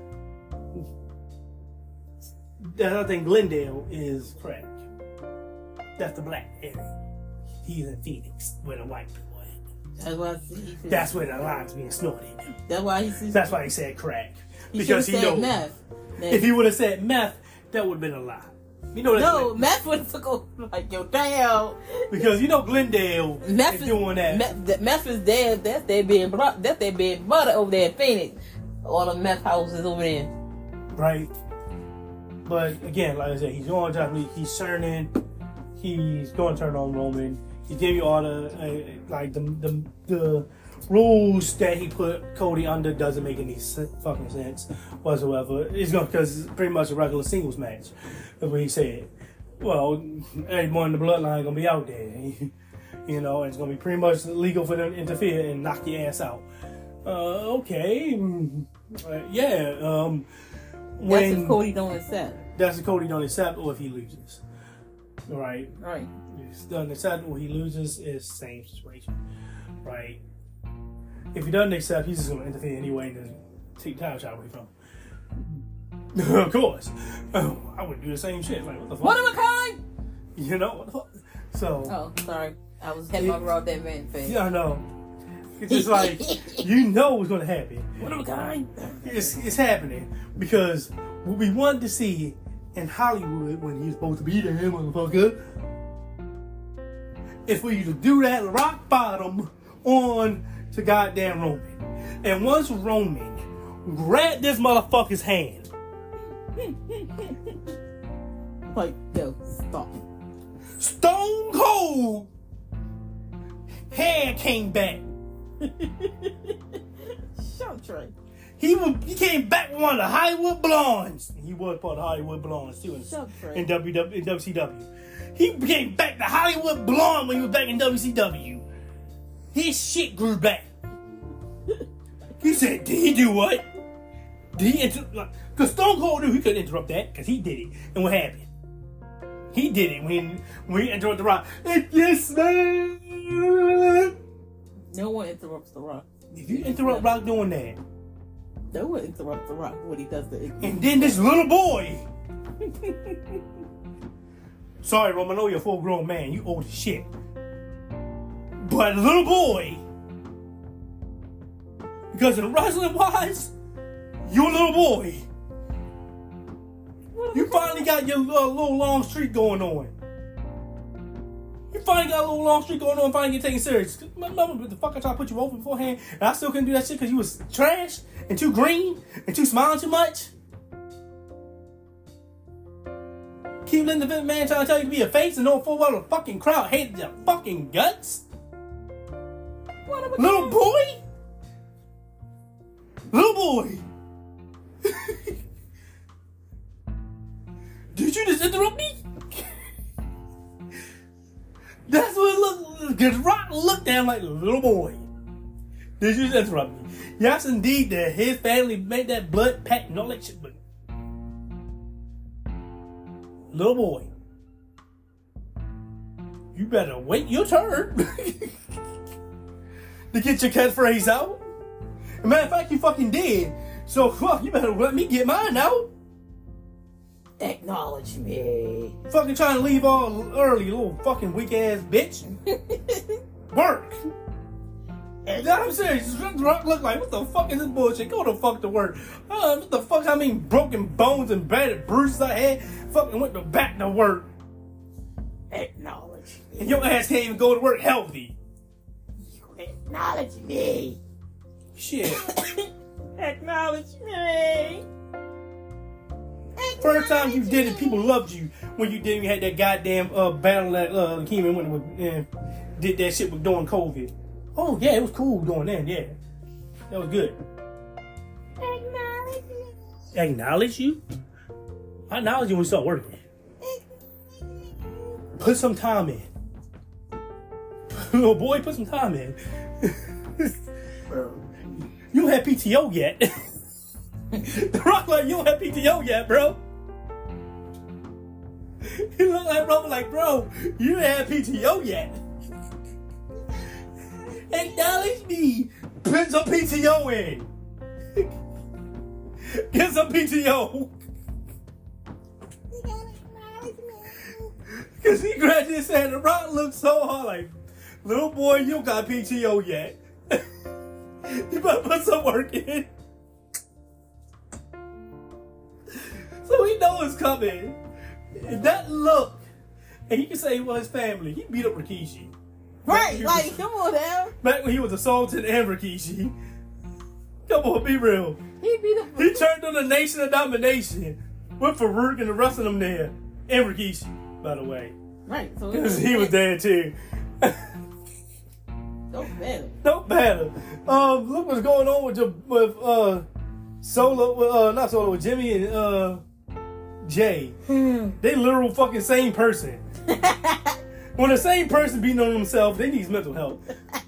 That I think Glendale is crack. That's the black area. He's in Phoenix, where the white people are. That's why he said, That's where the line's being snorted. That's why he said. That's why he said crack. He Because he said knows. meth. If he would have said meth, that would have been a lie. You know that's No, what- meth would have took over. Like, yo, damn. Because you know Glendale Meth is is doing that. Meth, the- meth is there. That's their being brought. That's their being butter over there in Phoenix. All the meth houses over there. Right. But again, like I said, he's going to he's turning, he's going to turn on Roman. He gave you all the uh, like the, the the rules that he put Cody under doesn't make any se- fucking sense whatsoever. It's going because it's pretty much a regular singles match. That's what he said. Well, everyone in the bloodline gonna be out there, you know, and it's gonna be pretty much legal for them to interfere and knock your ass out. Uh, okay, mm, uh, yeah. Um, when That's if Cody don't accept. That's if Cody don't accept, or if he loses. Right. Right. If he doesn't accept, or he loses, is the same situation. Right. If he doesn't accept, he's just gonna interfere anyway and take the title shot away from him. Of course. Oh, I would do the same shit. Like, what the fuck? One of a kind. You know what the fuck? So. Oh, sorry. I was head my raw that man face. Yeah, I know. It's just like you know what's gonna happen. One of a kind. It's it's happening because what we wanted to see in Hollywood when he was supposed to be there, motherfucker, is for you to do that rock bottom on to goddamn Roman, and once Roman grabbed this motherfucker's hand. Like, yo, stop. Stone Cold hair came back. Shut Trey. He was, he came back with one of the Hollywood Blondes. He was part of Hollywood Blondes too in, Shut Trey. in W W in W C W. He came back to Hollywood Blonde when he was back in W C W. His shit grew back. He said, "Did he do what? Did he interrupt?" Because Stone Cold knew he couldn't interrupt that because he did it. And what happened? He did it when when he interrupted the Rock. Yes, man. No one interrupts the Rock. If you interrupt Rock doing that, No one interrupts the Rock when he does the. and then this little boy. Sorry, Roman, I know you're a full grown man. You old as shit. But a little boy, because of the wrestling wise, you a little boy. You finally got your uh, little long streak going on. You finally got a little long streak going on, finally get taken serious. Remember what the fuck I tried to put you over beforehand, and I still couldn't do that shit because you was trash and too green and too smiling too much? Keep letting the Vince man trying to tell you to be a face and know full well the fucking crowd hated your fucking guts? Little boy? Little boy? Did you just interrupt me? That's what it looked. Because Rock looked at him like, little boy. Did you just interrupt me? Yes, indeed, that his family made that blood pact and all that shit, but little boy, you better wait your turn to get your catchphrase out. As a matter of fact, you fucking did. So, fuck, you better let me get mine out. Acknowledge me. Fucking trying to leave all early, you little fucking weak ass bitch. Work. Yeah, I'm serious. Rock look like, what the fuck is this bullshit? Go the fuck to work. Uh, what the fuck? How many broken bones and battered bruises I had? Fucking went to back to work. Acknowledge me. And your ass can't even go to work healthy. You acknowledge me. Shit. Acknowledge me. First time you did it, people loved you when you did. You had that goddamn uh, battle that uh, Keenan went with and did that shit with during COVID. Oh yeah, it was cool doing that. Yeah, that was good. Acknowledge me. Acknowledge you? I acknowledge you when we start working. Put some time in. Little boy, put some time in. You don't have P T O yet. The Rock like, you don't have P T O yet, bro. He looked like bro, like, bro, you didn't have P T O yet. Acknowledge me. Put some P T O in. Get some P T O. Because he grabbed his hand. The Rock looked so hard like, little boy, you don't got P T O yet. You better put some work in. So he know it's coming. That look, and he can say he was his family. He beat up Rikishi. Right, like, was, come on now. Back when he was assaulted and Rikishi. Come on, be real. He beat up He turned on the Nation of Domination with Farouk and the rest of them there. And Rikishi, by the way. Right, so because he was there too. No matter. No matter. Um, look what's going on with your, with uh Solo, with, uh not Solo, with Jimmy and uh Jay. They literal fucking same person. When the same person beating on themselves, they need mental help.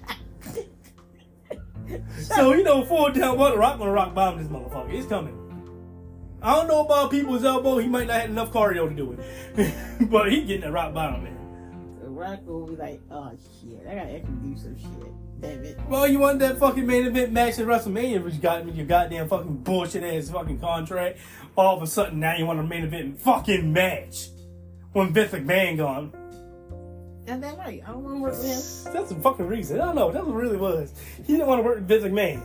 So you know, full down, what the Rock gonna rock bottom this motherfucker. It's coming. I don't know about people's elbow. He might not have enough cardio to do it, but he getting that rock bottom, man. The Rock will be like, oh shit, I gotta actually do some shit. Damn it. Well, you want that fucking main event match at WrestleMania, but you got your goddamn fucking bullshit ass fucking contract. All of a sudden, now you want a main event fucking match when Vince McMahon gone. That's that right. I don't want to work with him. That's the fucking reason. I don't know. That's what it really was. He didn't want to work with Vince McMahon.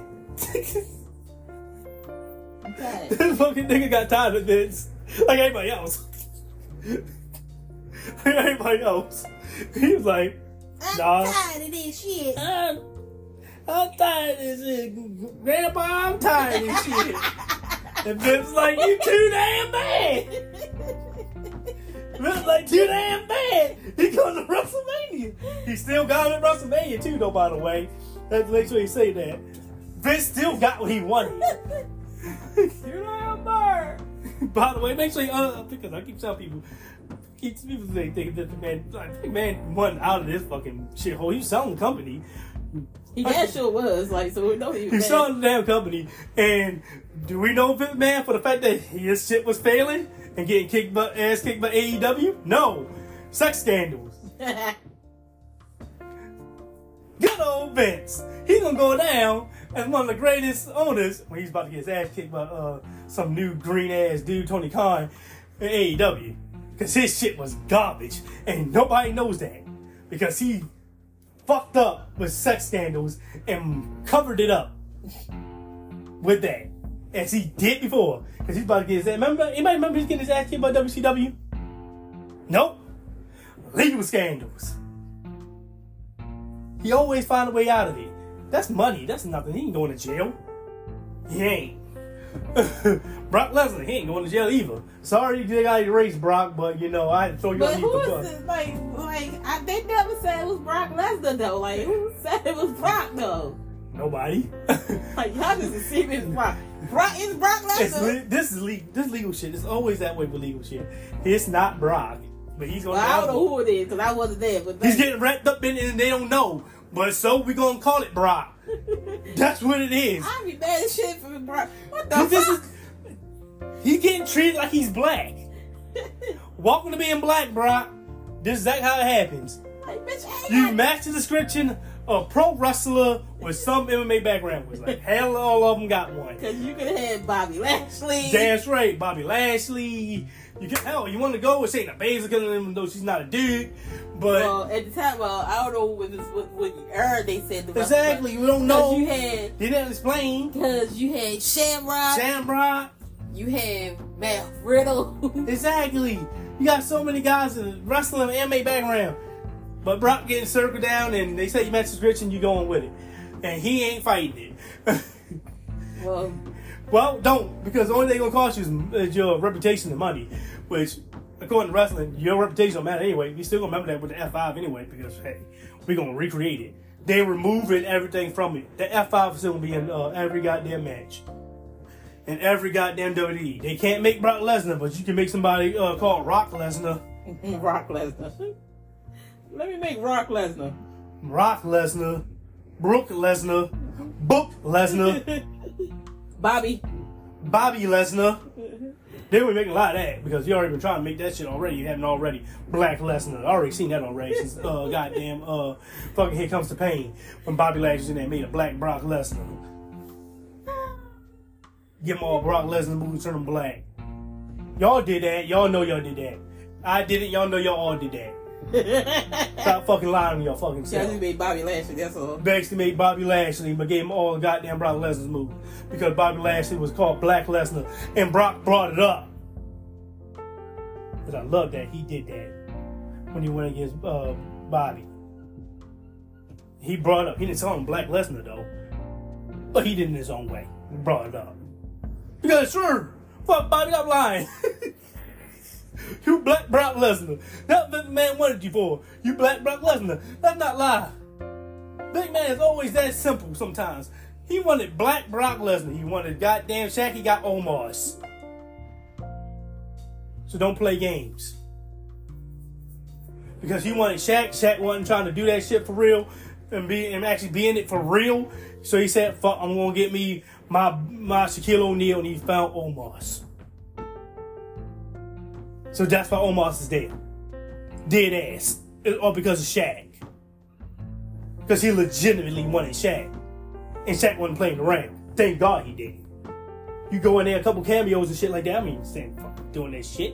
Okay. This fucking nigga got tired of Vince. Like everybody else. Like everybody else. He was like, nah. I'm tired of this shit. I'm, I'm tired of this shit. Grandpa, I'm tired of this shit. And Vince like, you too damn bad. Vince like, too damn bad. He going to WrestleMania. He still got him at WrestleMania too, though, by the way. Let's make sure you say that. Vince still got what he wanted. Too damn bad. By the way, make sure you, uh, because I keep telling people, keep people think that the man, like, the man won out of this fucking shithole. He was selling the company. He damn sure was, like, so we know he was He selling the damn company. And do we know Vince McMahon for the fact that his shit was failing and getting kicked by, ass kicked by A E W? No. Sex scandals. Good old Vince. He's gonna go down as one of the greatest owners when he's about to get his ass kicked by uh, some new green ass dude, Tony Khan, in A E W. Because his shit was garbage. And nobody knows that. Because he fucked up with sex scandals and covered it up with that. As he did before. Because he's about to get his ass. Remember? Anybody remember he's getting his ass kicked by W C W? Nope. Legal scandals. He always find a way out of it. That's money. That's nothing. He ain't going to jail. He ain't. Brock Lesnar, he ain't going to jail either. Sorry you got erased, Brock, but you know, I had to throw you but underneath who the was bus. it? Like, like I, they never said it was Brock Lesnar, though. Like, who said it was Brock, though? Nobody. Like, y'all just assume it's Brock. Brock is Brock Lesnar. Le- this is legal. This legal shit. It's always that way with legal shit. It's not Brock, but he's going to. Well, I don't know who it is because I wasn't there. But he's getting wrapped up in it and they don't know. But so we gonna call it Brock. That's what it is. I be mad as shit for Brock. What the fuck? Is, he getting treated like he's black. Welcome to being black, Brock. This is exactly how it happens. Like, bitch, you match the description of pro wrestler with some M M A background. Was like hell, all of them got one. Because you could have had Bobby Lashley. That's right, Bobby Lashley. You can hell, you want to go with Shayna Baszler, even though she's not a dude. But well, at the time, well, I don't know what this what, what era they said the exactly. We don't know. You had they didn't explain. Because you had Shamrock. Shamrock. You had Matt Riddle. Exactly. You got so many guys in wrestling and M M A background. But Brock getting circled down and they say you match the description, you going with it. And he ain't fighting it. well, well, don't. Because the only thing gonna cost you is, is your reputation and money. Which, according to wrestling, your reputation don't matter anyway. We still gonna remember that with the F five anyway. Because, hey, we gonna recreate it. They removing everything from it. The F five is still gonna be in uh, every goddamn match. In every goddamn W W E. They can't make Brock Lesnar, but you can make somebody uh, called Rock Lesnar. Rock Lesnar. Let me make Rock Lesnar. Rock Lesnar. Brooke Lesnar. Book Lesnar. Bobby. Bobby Lesnar. They were making a lot of that because you already been trying to make that shit already. You haven't already. Black Lesnar. I already seen that already since uh, goddamn uh, fucking Here Comes the Pain. When Bobby Lashley in there made a black Brock Lesnar. Give them all Brock Lesnar moves, turn them black. Y'all did that. Y'all know y'all did that. I did it. Y'all know y'all all did that. Stop fucking lying to y'all fucking self. Just made Bobby Lashley, that's all. Basically made Bobby Lashley, but gave him all the goddamn Brock Lesnar's move. Because Bobby Lashley was called Black Lesnar, and Brock brought it up. Because I love that he did that when he went against uh, Bobby. He brought it up. He didn't call him Black Lesnar, though. But he did it in his own way. He brought it up. Because sure, fuck Bobby, I'm lying. You black Brock Lesnar. That's what the man wanted you for. You black Brock Lesnar. That's not lie. Big man is always that simple sometimes. He wanted black Brock Lesnar. He wanted goddamn Shaq. He got Omos. So don't play games. Because he wanted Shaq. Shaq wasn't trying to do that shit for real. And be and actually be in it for real. So he said, fuck, I'm going to get me my, my Shaquille O'Neal. And he found Omos. So that's why Omos is dead. Dead ass. All because of Shaq. Because he legitimately wanted Shaq. And Shaq wasn't playing around. Thank God he did. You go in there, a couple cameos and shit like that. I mean, saying fucking doing that shit.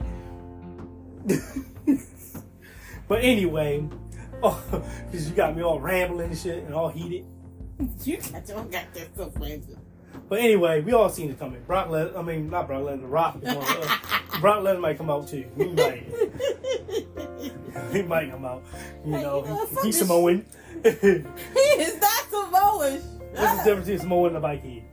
But anyway, oh, because you got me all rambling and shit and all heated. You got your got that so fancy. But anyway, we all seen it coming. Brock Lesnar, I mean, not Brock Lesnar, Rock. Uh, Brock Lesnar might come out too. He might. He might come out. You know, he, he's Samoan. He is not Samoan. What's the difference between Samoan and a Viking?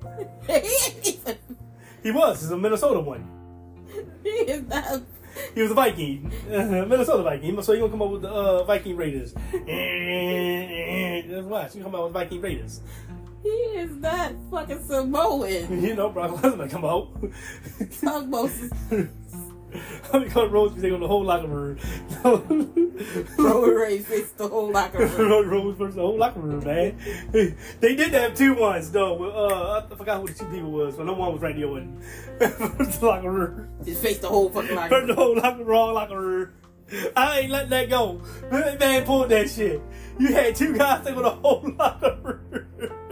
He was. He's a Minnesota one. He is not. He was a Viking. Minnesota Viking. So you're going to come up with the uh, Viking Raiders. That's why. You're going to come out with Viking Raiders. He is not fucking Samoan. You know, Brock Lesnar might come out. Tugboats. How many call Rose because they on the whole locker room? Roman Reigns faced the whole locker room. Rose versus the whole locker room, man. They did have two ones though. Uh, I forgot who the two people was, but no one was right there with the locker room. Just faced the whole fucking locker room. The whole locker, wrong locker room. I ain't letting that go. That man pulled that shit. You had two guys take on the whole locker room.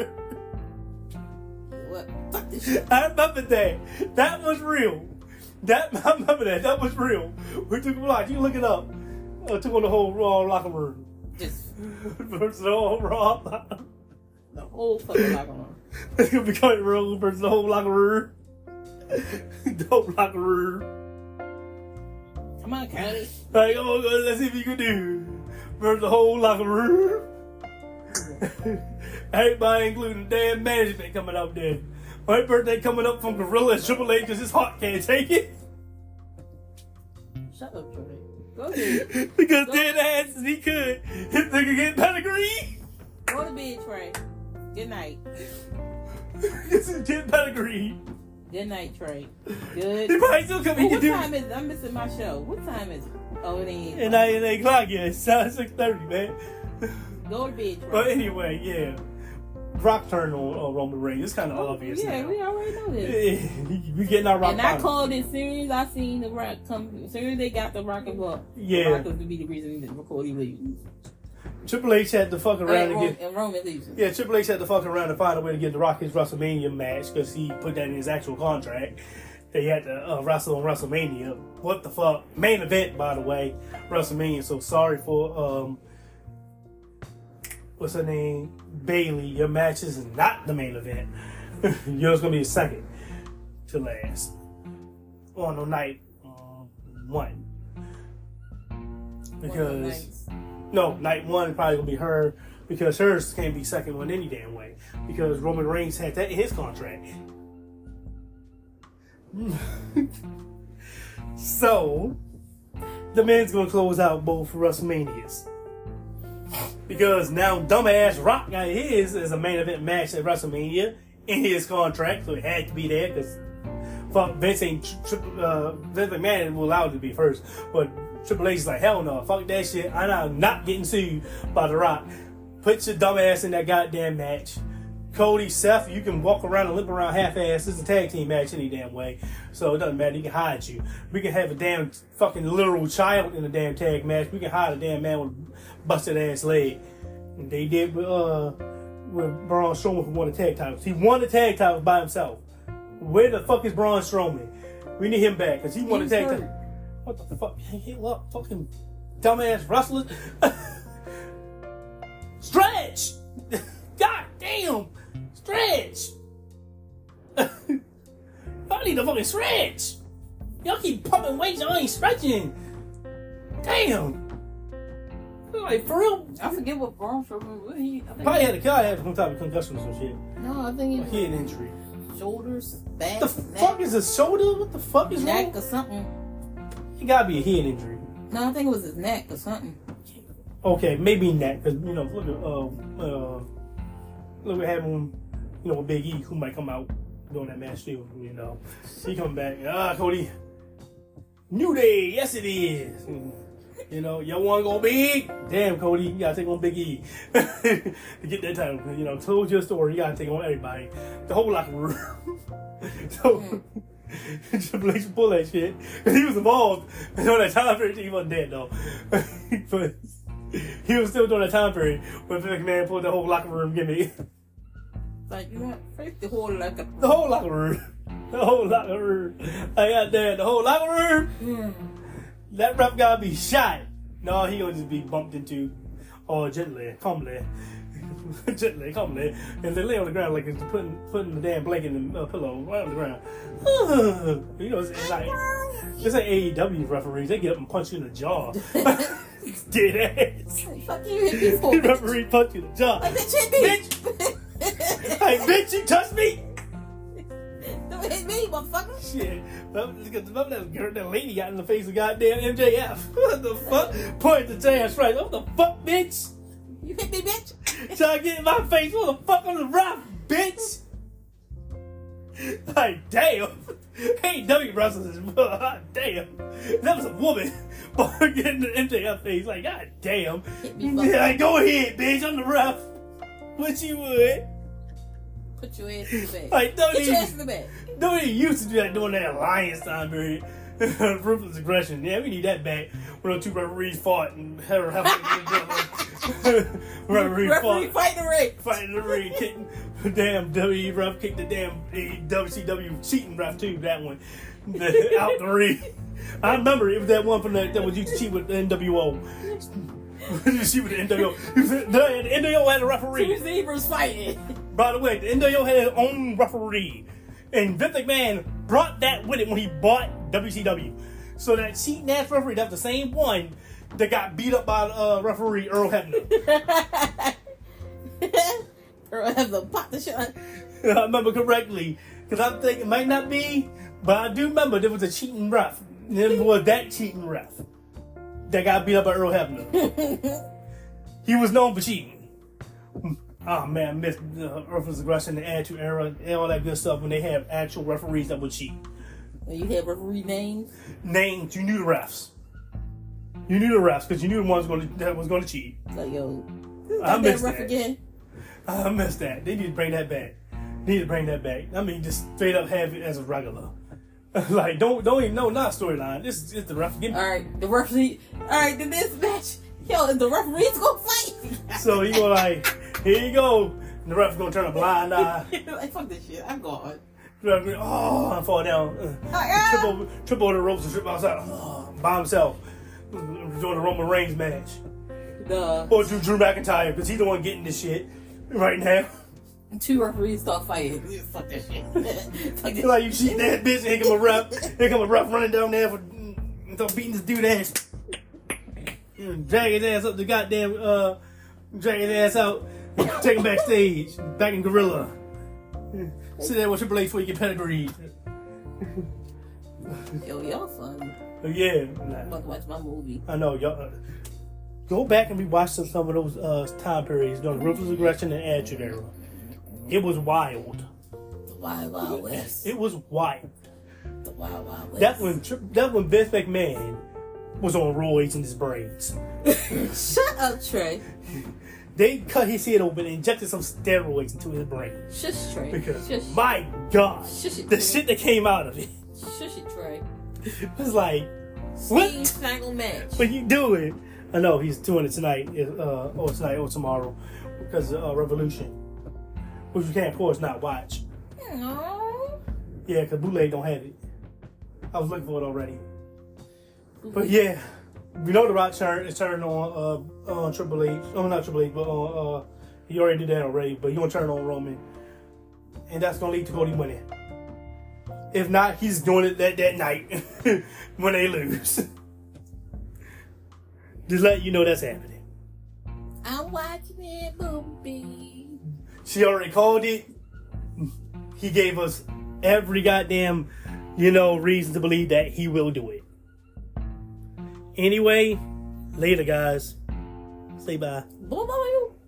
What? Fuck this shit. I remember that. That was real. That I remember that. That was real. We took a lot. You can look it up. Uh, took on the whole raw locker room. Just versus the whole raw locker. The whole fucking locker room. It's gonna be Cody Rhodes versus the whole locker room. The whole locker room. Come on, Cody. Like, oh, let's see if you can do versus the whole locker room. Everybody, including the damn management, coming up there. My birthday coming up from Gorilla and Triple H because his heart can't take it. Shut up, Trey. Go ahead. Because Go dead ass as he could, his nigga get pedigree. Go to bed, Trey. Good night. This is get pedigree. Good night, Trey. Good. He probably still come Oh, in what do time is it? I'm missing my show. What time is it? Oh, it ain't. And I ain't eight o'clock yet. It's six thirty, man. Go to bed, Trey. But anyway, yeah. Brock turned on uh, Roman Reigns. It's kind of oh, obvious. Yeah, now. we already know this. Yeah, we getting our Rock. And I called it as soon as I seen the Rock come. As soon as they got the Rock involved. Yeah. The Rock was to be the reason that Cody leaves. Triple H had to fuck around and, and get. and Roman leaves. Yeah, Triple H had to fuck around and find a way to get the Rock his WrestleMania match because he put that in his actual contract. They had to uh, wrestle on WrestleMania. What the fuck? Main event, by the way, WrestleMania. So sorry for um, what's her name, Bailey. Your match is not the main event. Yours gonna be the second to last on the night um, one. Because no, night one probably gonna be her because hers can't be second one any damn way because Roman Reigns had that in his contract. So the man's gonna close out both WrestleManias because now dumbass Rock got his as a main event match at WrestleMania in his contract, so it had to be there because fuck Vince ain't uh, Vince McMahon will allow it to be first, but Triple H is like hell no, fuck that shit. I'm not getting sued by The Rock. Put your dumb ass in that goddamn match. Cody, Seth, you can walk around and limp around half-ass. This is a tag team match any damn way. So it doesn't matter. You can hide you. We can have a damn fucking literal child in a damn tag match. We can hide a damn man with a busted ass leg. And they did with, uh, with Braun Strowman who won the tag titles. He won the tag titles by himself. Where the fuck is Braun Strowman? We need him back because he won the tag titles. What the fuck? He look fucking dumbass wrestlers. Stretch! God damn! Stretch! I need to fucking stretch! Y'all keep pumping weights, y'all ain't stretching! Damn! Like, for real? I forget what Braun Strowman was. He, I think Probably had a guy had some type of concussion or some shit. No, I think he A was head injury. shoulders, back, The neck, fuck is his shoulder? What the fuck is neck wrong? or something. It gotta be a head injury. No, I think it was his neck or something. Okay, maybe neck, because, you know, look at, uh, uh, look what happened, you know, with Big E, who might come out during that match too, you know. He come back, ah, Cody, New Day, yes it is. You know, y'all want to go big? Damn, Cody, you gotta take on Big E to get that title. You know, told your story, you gotta take on everybody, the whole locker room. So, Triple H pull that shit, because he was involved in that time period. He wasn't dead though, but he was still doing that time period when Vince McMahon pulled the whole locker room gimmick. Like, you know, first the whole locker The whole locker room. The whole locker room. I got there. The whole locker room. Mm. That ref gotta be shot. No, he gonna just be bumped into. Oh, gently, calmly. Gently, calmly. And they lay on the ground like it's putting putting the damn blanket and uh, pillow right on the ground. You know, it's, it's like it's like A E W referees. They get up and punch you in the jaw. Dead ass. Fuck you, hit me for The referee punch you in the jaw. Like, bitch, hit me. Bitch. Hey, bitch, you touched me. Don't hit me, motherfucker. Shit. Remember that girl, that lady got in the face of goddamn M J F. What the fuck? Point to J S right. What the fuck, bitch? You hit me, bitch. Try to get in my face. What the fuck on the rock, bitch? Like, damn. Hey, W wrestlers is damn. That was a woman. Getting the M J F face. Like, god damn. Hit me, fucker. Like, go ahead, bitch. I'm the ref. What you would? Put your ass in the bag. Like, don't Get your even. ass in the bag. Nobody used to do that during that alliance time period. Ruthless aggression. Yeah, we need that back. When the two referees fought and had her have referee Referee fought. fight the ring. Fighting the ring, kicking the damn W E ref, kicked the damn W C W cheating ref too. That one the, out the ring. I remember it was that one from the, that was used to cheat with the N W O. Cheat with the N W O. The, the N W O had a referee. Two zebras fighting. By the way, the N W O had his own referee. And Vince McMahon brought that with him when he bought W C W. So that cheating ass referee, that's the same one that got beat up by uh, referee Earl Hebner. Earl Hebner popped the shit. I remember correctly. Because I think it might not be, but I do remember there was a cheating ref. There was that cheating ref that got beat up by Earl Hebner. He was known for cheating. Oh man, I missed the Ruthless Aggression, the Attitude Era, and all that good stuff when they have actual referees that would cheat. When you have referee names? Names, you knew the refs. You knew the refs because you knew the ones going to, that was going to cheat. Like, yo, I that missed ref that. again. I missed that. They need to bring that back. They need to bring that back. I mean, just straight up have it as a regular. Like, don't don't even know not storyline. This is just the ref. Give me- All right, the referee. All right, then this match. Yo, the referee's gonna fight. So you go like, here you go. And the ref's gonna turn a blind eye. Like, fuck this shit. I'm gone. The referee, oh, I fall down. Uh, Ah! trip, over, trip over the ropes and trip outside oh, by himself. Doing the Roman Reigns match. The Or Drew, Drew McIntyre, because he's the one getting this shit right now. two referees start fighting. Fuck that shit. Fuck this Like you cheating that bitch, here come a ref. Here come a ref running down there for start beating this dude ass. Drag his ass up the goddamn uh drag his ass out, take him backstage, back in Gorilla. Sit there with Triple H before you get pedigreed. Yo, y'all fun. Yeah. I'm about to watch my movie. I know, y'all. Uh, go back and rewatch some, some of those uh, time periods during Ruthless Aggression and Attitude Era. It was wild. The Wild Wild West. It was wild. The Wild Wild West. That when that when Vince McMahon was on roids in his braids. Shut up, Trey. They cut his head open and injected some steroids into his brain. Shush, Trey. Because, Shush. my God, Shush it, the Trey. shit that came out of it Shush it, Trey. was like, Steam what? final match. What you doing? I know he's doing it tonight, uh, or tonight, or tomorrow, because of uh, Revolution, which you can't, of course, not watch. Aww. Yeah, because Bootleg don't have it. I was looking for it already. But yeah, we know the Rock turn is turning on uh, on Triple H. Oh, not Triple H, but on uh, he already did that already. But he gonna turn on Roman, and that's gonna lead to Cody winning. If not, he's doing it that that night when they lose. Just let you know that's happening. I'm watching it, booby. She already called it. He gave us every goddamn, you know, reason to believe that he will do it. Anyway, later, guys. Say bye. Boo boo.